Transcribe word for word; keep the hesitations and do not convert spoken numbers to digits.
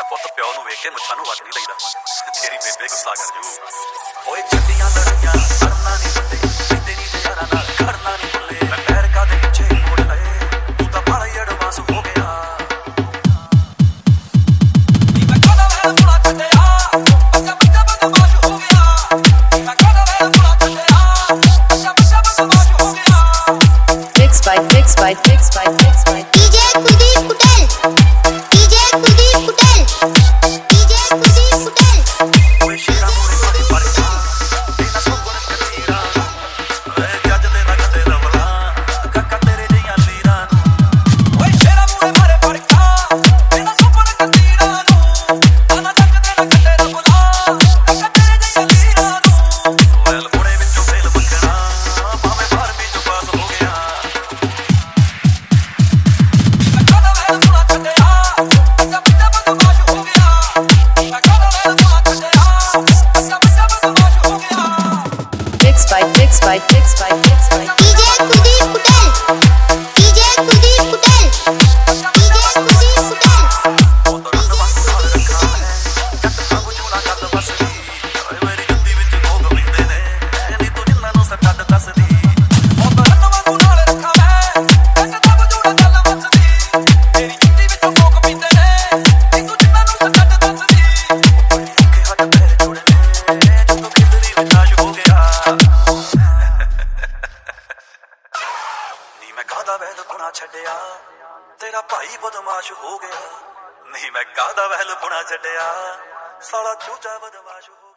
ਪੁੱਤ ਪਿਓ ਨੂੰ ਵੇਖ ਕੇ ਮੁੱਛਾਂ ਨੂੰ ਵੱਟ ਨਹੀਂ ਲਈਦਾ। ਤੇਰੀ ਬੇਬੇ ਗੁੱਸਾ ਕਰ ਜੂ। ਓਏ ਛੱਡੀਆਂ ਲੜੀਆਂ ਕਰਨਾ ਨਹੀਂ ਬੰਦੇ ਕਹਿੰਦੇ ਨਹੀਂ ਤੇ ਯਾਰਾਂ ਨਾਲ ਖੜਨਾ ਨਹੀਂ ਭੁੱਲੇ। ਮੈਂ ਪੈਰ ਕਾਦੇ ਪਿੱਛੇ ਮੋੜ ਲਏ ਤੂੰ ਤਾਂ ਬੜਾ ਹੀ ਐਡਵਾਂਸ ਹੋ ਗਿਆ। ਨੀ ਮੈਂ ਕਦੋਂ ਵੈਲ ਪੁਲਾ ਛੱਡਿਆ ਬੱਚਾ ਬੱਚਾ ਬਦਮਾਸ਼ ਹੋ ਗਿਆ। ਨੀ ਮੈਂ ਕਦੋਂ ਵੈਲ ਪੁਲਾ ਛੱਡਿਆ ਬੱਚਾ ਬੱਚਾ ਬਦਮਾਸ਼ ਹੋ ਗਿਆ। Mixed by mixed by mixed by mixed by D J Kuldeep Kutel D J Kuldeep Kutel D J Kuldeep Kutel ਓਏ ਸ਼ੇਰਾ ਮੋਰੇ ਬੜੇ ਪਰਖਾ ਬਿਨਾ ਸੁਪਨ ਕਤੀਰਾ ਓਏ ਜੱਜ ਦੇ ਲੱਗਦੇ ਰਵਲਾ ਕਾਕਾ ਤੇਰੇ ਜਿਹੀਆਂ ਲੀਰਾਂ ਨੂੰ। ਓਏ ਸ਼ੇਰਾ ਮੋਰੇ ਮਾਰੇ ਪਰਖਾ ਬਿਨਾ ਸੁਪਨ ਕਤੀਰਾ ਨੂੰ ਆਨਾ ਜੱਜ ਦੇ ਲੱਗਦੇ ਰਵਲਾ ਕਾਕਾ ਤੇਰੇ ਜਿਹੀਆਂ ਲੀਰਾਂ ਨੂੰ। ਸੋਇਲ ਕੋੜੇ ਵਿੱਚੋਂ ਫੇਲ ਮੰਗਣਾ ਭਾਵੇਂ ਬਾਹਰ ਵੀ ਚੋਂ ਪਾਸ ਹੋ ਗਿਆ। ਮੈਂ ਕਦੋਂ ਵੈਲ ਪੁਲਾ ਛੱਡਿਆ ਬੱਚਾ ਬੱਚਾ ਬਦਮਾਸ਼ ਹੋ ਗਿਆ। ਮੈਂ ਕਦੋਂ ਵੈਲ ਪੁਲਾ ਛੱਡਿਆ ਬੱਚਾ ਬੱਚਾ ਬਦਮਾਸ਼ ਹੋ ਗਿਆ। mixed by mixed by mixed by mixed by D J Kuldeep Kutel D J Kuldeep Kutel D J Kuldeep Kutel ਉਹ ਤਰਨ ਵਾਂਗੂ ਨਾਲ ਰੱਖਾ ਹੈ ਜੱਟ ਵਾਂਗੂ ਚੂਨਾ ਕੱਲ ਵਸਦੀ। ਓਏ ਮੇਰੀ ਜੁੱਤੀ ਵਿੱਚ ਭੋਗ ਪੈਂਦੇ ਨੇ ਨੀ ਤੂੰ ਜਿੰਨਾਂ ਨੂੰ ਸੱਟ ਦੱਸਦੀ। ਉਹ ਤਰਨ ਵਾਂਗੂ ਨਾਲ ਰੱਖਾ ਹੈ ਜੱਟ ਵਾਂਗੂ ਚੂਨਾ ਕੱਲ ਵਸਦੀ। ਮੇਰੀ ਜੁੱਤੀ ਵਿੱਚ ਭੋਗ ਪੈਂਦੇ ਨੇ ਨੀ ਤੂੰ ਜਿੰਨਾਂ ਨੂੰ ਸੱਟ ਦੱਸਦੀ। ਓਏ ਅੱਖੇ ਹੱਥ ਪੈਰ ਜੁੜੇ ਨੇ ਜਦੋਂ ਖਿਲਰੀ ਵਿੱਚ ਆਸ਼ ਹੋ ਗਿਆ। ਨੀ ਮੈਂ ਕਾਹਦਾ ਵੈਲ ਪੁਣਾ ਛੱਡਿਆ ਤੇਰਾ ਭਾਈ ਬਦਮਾਸ਼ ਹੋ ਗਿਆ। ਨਹੀਂ ਮੈਂ ਕਾਹਦਾ ਵਹਿਲ ਪੁਣਾ ਛੱਡਿਆ ਸਾਲਾ ਚੂਚਾ ਬਦਮਾਸ਼ ਹੋ ਗਿਆ।